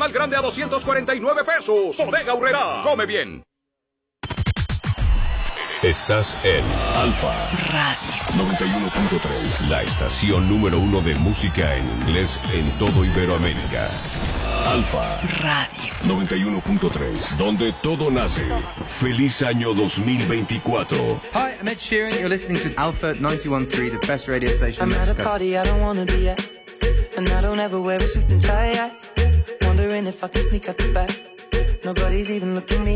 al grande a 249 pesos. Bodega Aurrerá. Come bien. Estás en Alfa Radio 91.3, la estación número 1 de música en inglés en todo Iberoamérica. Alfa Radio 91.3, donde todo nace. Feliz año 2024. Hi, I'm Ed Sheeran. You're listening to Alpha 91.3, the best radio station. I'm at a party I don't wanna be at, and I don't ever wear a suit and tie. Wondering if I can sneak out the back. Nobody's even looking me